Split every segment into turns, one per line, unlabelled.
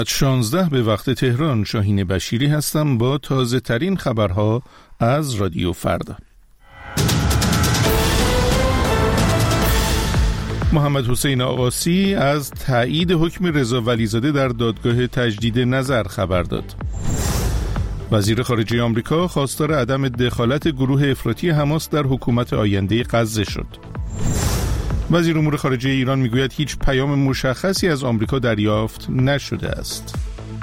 16 به وقت تهران. شاهین بشیری هستم با تازه ترین خبرها از رادیو فردا. محمد حسین آقاسی از تایید حکم رضا ولیزاده در دادگاه تجدید نظر خبر داد. وزیر خارجه آمریکا خواستار عدم دخالت گروه افراطی حماس در حکومت آینده غزه شد. وزیر امور خارجه ایران میگوید هیچ پیام مشخصی از آمریکا دریافت نشده است.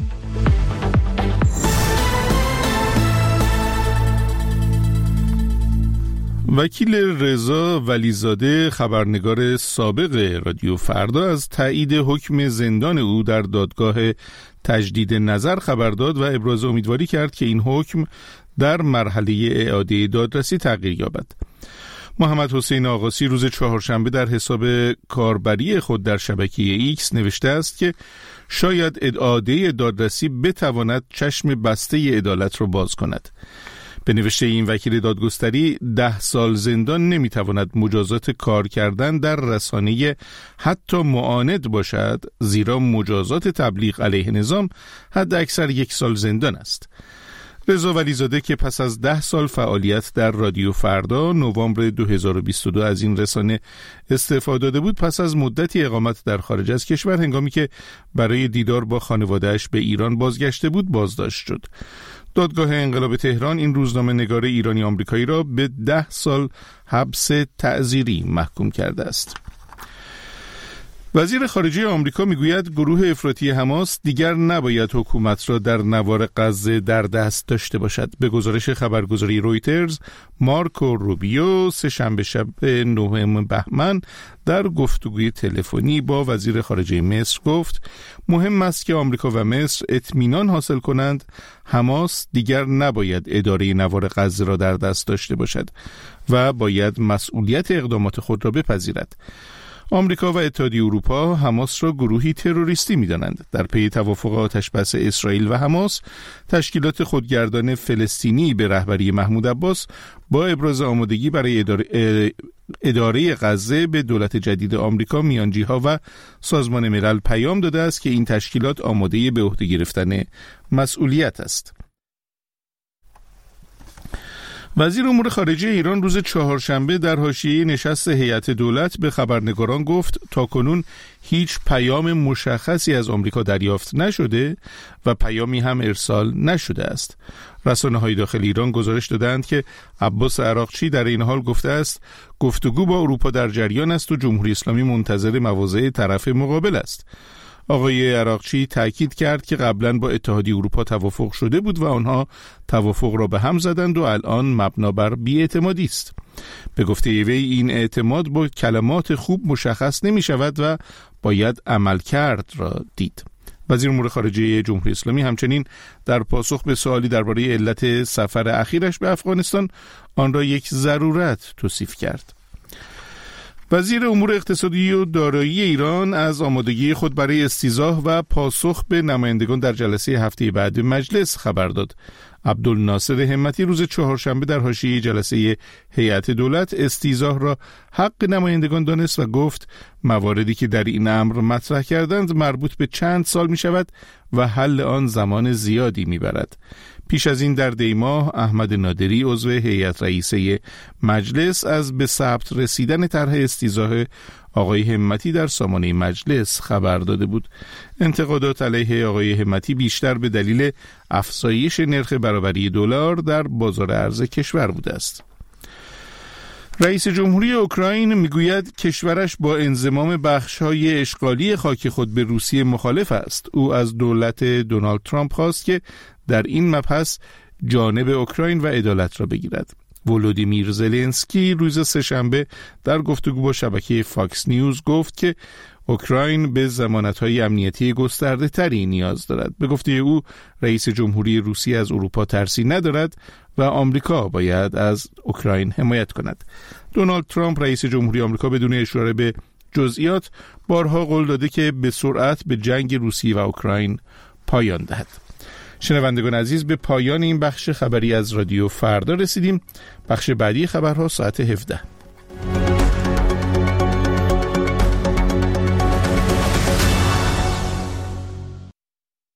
وکیل رضا ولیزاده، خبرنگار سابق رادیو فردا، از تایید حکم زندان او در دادگاه تجدید نظر خبر داد و ابراز امیدواری کرد که این حکم در مرحله اعاده دادرسی تغییر یابد. محمد حسین آقاسی روز چهارشنبه در حساب کاربری خود در شبکه ایکس نوشته است که شاید اعاده دادرسی بتواند چشم بسته عدالت را باز کند. به نوشته این وکیل دادگستری 10 سال زندان نمیتواند مجازات کار کردن در رسانه حتی معاند باشد، زیرا مجازات تبلیغ علیه نظام حد اکثر 1 سال زندان است. رضا ولیزاده که پس از 10 سال فعالیت در رادیو فردا نوامبر 2022 از این رسانه استعفا داده بود، پس از مدتی اقامت در خارج از کشور هنگامی که برای دیدار با خانواده‌اش به ایران بازگشته بود بازداشت شد. دادگاه انقلاب تهران این روزنامه نگار ایرانی آمریکایی را به 10 سال حبس تعزیری محکوم کرده است. وزیر خارجه آمریکا میگوید گروه افراطی حماس دیگر نباید حکومت را در نوار غزه در دست داشته باشد. به گزارش خبرگزاری رویترز، مارکو روبیو سه‌شنبه شب 9 بهمن در گفتگوی تلفنی با وزیر خارجه مصر گفت مهم است که آمریکا و مصر اطمینان حاصل کنند حماس دیگر نباید اداره نوار غزه را در دست داشته باشد و باید مسئولیت اقدامات خود را بپذیرد. آمریکا و اتحادیه اروپا حماس را گروهی تروریستی می‌دانند. در پی توافق آتشبس اسرائیل و حماس، تشکیلات خودگردان فلسطینی به رهبری محمود عباس با ابراز آمادگی برای اداره غزه به دولت جدید آمریکا، میانجی‌ها و سازمان ملل پیام داده است که این تشکیلات آماده به عهده گرفتن مسئولیت است. وزیر امور خارجه ایران روز چهارشنبه در حاشیه نشست هیئت دولت به خبرنگاران گفت تاکنون هیچ پیام مشخصی از آمریکا دریافت نشده و پیامی هم ارسال نشده است. رسانه‌های داخل ایران گزارش دادند که عباس عراقچی در این حال گفته است گفتگو با اروپا در جریان است و جمهوری اسلامی منتظر مواضع طرف مقابل است. آقای عراقچی تأکید کرد که قبلا با اتحادیه اروپا توافق شده بود و آنها توافق را به هم زدند و الان مبنا بر بی‌اعتمادی است. به گفته وی این اعتماد با کلمات خوب مشخص نمی شود و باید عملکرد را دید. وزیر امور خارجه جمهوری اسلامی همچنین در پاسخ به سوالی درباره علت سفر اخیرش به افغانستان آن را یک ضرورت توصیف کرد. وزیر امور اقتصادی و دارایی ایران از آمادگی خود برای استیضاح و پاسخ به نمایندگان در جلسه هفته بعد مجلس خبر داد. عبدالناصر همتی روز چهارشنبه در حاشیه جلسه هیئت دولت استیضاح را حق نمایندگان دانست و گفت مواردی که در این امر مطرح کردند مربوط به چند سال می شود و حل آن زمان زیادی می برد. پیش از این در دیماه احمد نادری عضو هیئت رئیسه مجلس از به ثبت رسیدن طرح استیضاح آقای همتی در سامانه مجلس خبر داده بود. انتقادات علیه آقای همتی بیشتر به دلیل افزایش نرخ برابری دلار در بازار ارز کشور بوده است. رئیس جمهوری اوکراین میگوید کشورش با انضمام بخش‌های اشغالی خاک خود به روسیه مخالف است. او از دولت دونالد ترامپ خواست که در این مبحث جانب اوکراین و عدالت را بگیرد. ولودیمیر زلنسکی روز سه‌شنبه در گفتگو با شبکه فاکس نیوز گفت که اوکراین به ضمانت‌های امنیتی گسترده‌تری نیاز دارد. به گفته او رئیس جمهوری روسیه از اروپا ترسی ندارد و آمریکا باید از اوکراین حمایت کند. دونالد ترامپ رئیس جمهوری آمریکا بدون اشاره به جزئیات بارها قول داده که به سرعت به جنگ روسیه و اوکراین پایان دهد. شنوندگان عزیز، به پایان این بخش خبری از رادیو فردا رسیدیم. بخش بعدی خبرها ساعت 17.